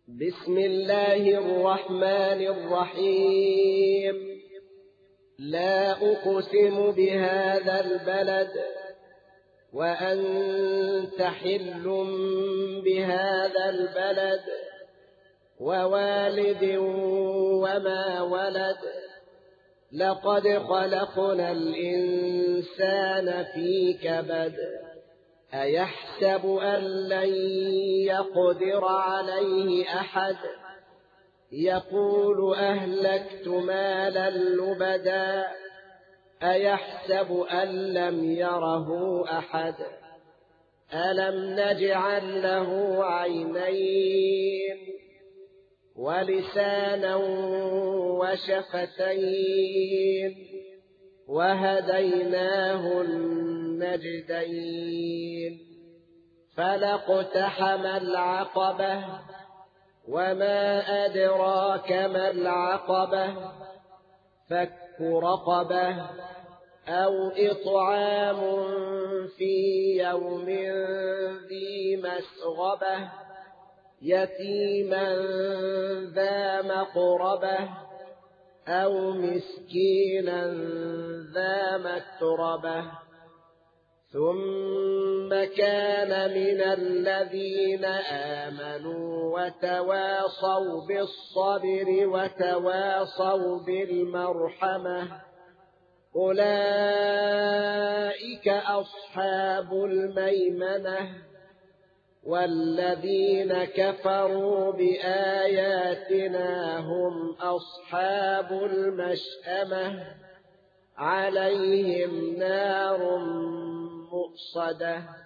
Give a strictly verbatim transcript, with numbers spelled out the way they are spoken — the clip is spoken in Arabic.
بسم الله الرحمن الرحيم. لا أقسم بهذا البلد وأنت حل بهذا البلد ووالد وما ولد. لقد خلقنا الإنسان في كبد. أيحسب أن لن يقدر عليه أحد. يقول أهلكت مالا لبدا. أيحسب أن لم يره أحد. ألم نجعل له عينين ولسانا وشفتين وهديناه النجدين. فلاقتحم العقبة وما أدراك ما العقبة. فك رقبة أو إطعام في يوم ذي مسغبة يتيما ذا مقربة أو مسكينا ذا متربة. ثم كان من الذين آمنوا وتواصوا بالصبر وتواصوا بالمرحمة أولئك أصحاب الميمنة. والذين كفروا بآياتنا هم أصحاب المشأمة عليهم نار مؤصدة.